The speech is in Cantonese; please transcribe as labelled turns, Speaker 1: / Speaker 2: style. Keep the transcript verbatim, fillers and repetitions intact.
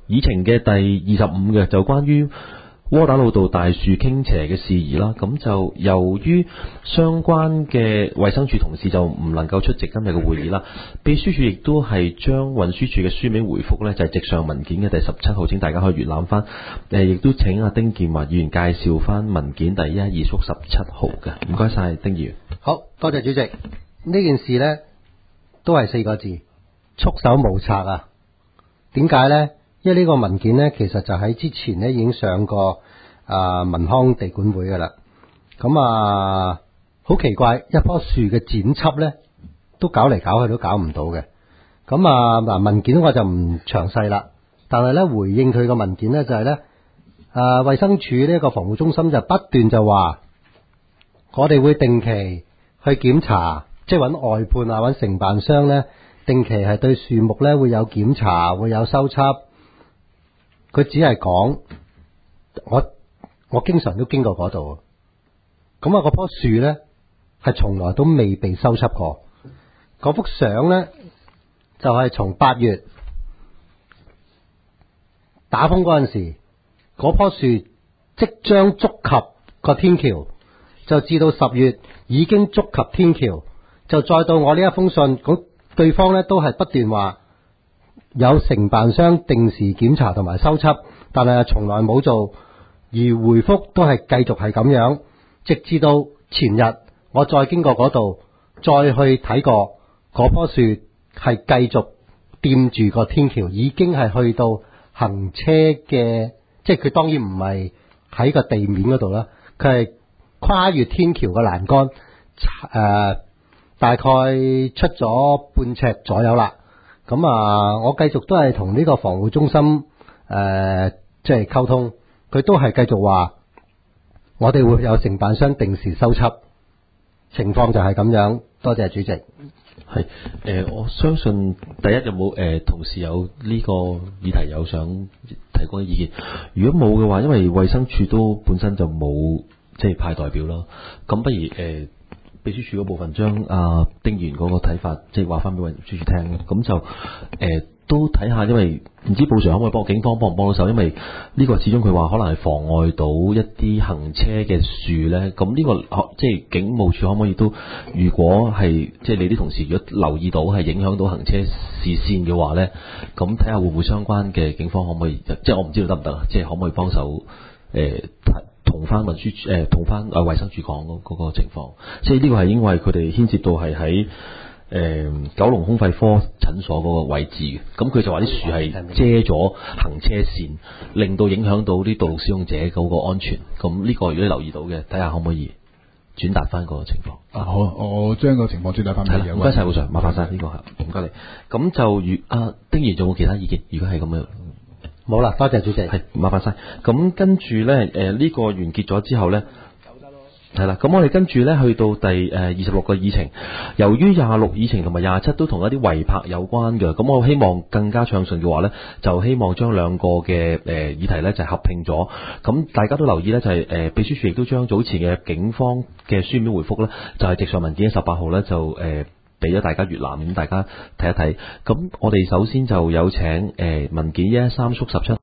Speaker 1: 議程嘅第二十五嘅就關於窩打老道大樹傾斜嘅事宜啦。咁就由於相關嘅衛生署同事就唔能夠出席今日嘅會議啦，秘書處亦都係將運輸署嘅書面回覆呢，就係直上文件嘅第十七號，請大家可以閱覽翻。誒，亦都請阿丁健華議員介紹翻文件第一二縮十七號嘅。唔該晒，丁議員。
Speaker 2: 好多謝主席。呢件事呢，都係四個字，束手無策啊。點解呢？因為呢個文件呢，其實就喺之前呢已經上過啊文康地管會噶啦。咁啊，好奇怪，一棵樹嘅剪輯呢，都搞嚟搞去都搞唔到嘅。咁啊嗱，文件我就唔詳細啦。但係呢，回應佢個文件呢，就係呢，啊衛生署呢個防護中心就不斷就話，我哋會定期去檢查，即係揾外判啊，揾承辦商呢，定期係對樹木呢會有檢查，會有修葺。佢只係講，我我經常都經過嗰度，咁啊嗰棵樹呢係從來都未被修葺過。嗰幅相呢就係從八月打風嗰陣時，嗰棵樹即將觸及個天橋，就至到十月已經觸及天橋，就再到我呢一封信，咁對方呢都係不斷話有承辦商定時檢查同埋修葺，但係從來冇做，而回覆都係繼續係咁樣，直至到前日我再經過嗰度，再去睇過嗰棵樹係繼續掂住個天橋，已經係去到行車嘅，即係佢當然唔係喺個地面嗰度啦，佢係跨越天橋嘅欄杆，誒、呃、大概出咗半尺左右啦。咁啊，我繼續都係同呢個防護中心誒即係溝通，佢都係繼續話我哋會有承辦商定時修葺，情況就係咁樣。多謝主席。
Speaker 1: 係誒、呃，我相信第一有冇誒、呃、同事有呢個議題有想提供嘅意見？如果冇嘅話，因為衛生署都本身就冇即係派代表啦，咁不如誒。呃秘書處嗰部分將阿丁議員嗰個睇法，即係話翻俾運輸署聽，咁就誒、呃、都睇下，因為唔知報常可唔可以幫警方幫唔幫到手，因為呢個始終佢話可能係妨礙到一啲行車嘅樹咧，咁呢、這個即係警務處可唔可以都，如果係即係你啲同事如果留意到係影響到行車視線嘅話咧，咁睇下會唔會相關嘅警方可唔可以，即係我唔知道得唔得，即係可唔可以幫手誒？呃同翻運輸誒，同翻誒衛生署講嗰嗰個情況，即係呢個係因為佢哋牽涉到係喺誒九龍胸肺科診所嗰個位置嘅，咁佢就話啲樹係遮咗行車線，令到影響到啲道路使用者嗰個安全。咁呢個如果你留意到嘅，睇下可唔可以轉達翻個情況。
Speaker 3: 啊好，我將個情況轉達翻俾你。
Speaker 1: 唔該晒，好常麻煩晒呢個係，唔該你。咁就如阿丁爺仲有冇其他意見？如果係咁樣。
Speaker 2: 冇啦，多謝主席。
Speaker 1: 係，麻煩晒。咁跟住咧，誒、呃、呢、這個完結咗之後咧，係啦。咁我哋跟住咧去到第誒二十六個議程，由於廿六議程同埋廿七都同一啲違泊有關嘅，咁我希望更加暢順嘅話咧，就希望將兩個嘅誒、呃、議題咧就係、合併咗。咁大家都留意咧，就係、是、誒、呃、秘書處亦都將早前嘅警方嘅書面回覆咧，就係、是、直上文件十八號咧就誒。呃俾咗大家閱覽，咁大家睇一睇。咁我哋首先就有請誒、呃、文件一一三縮十七。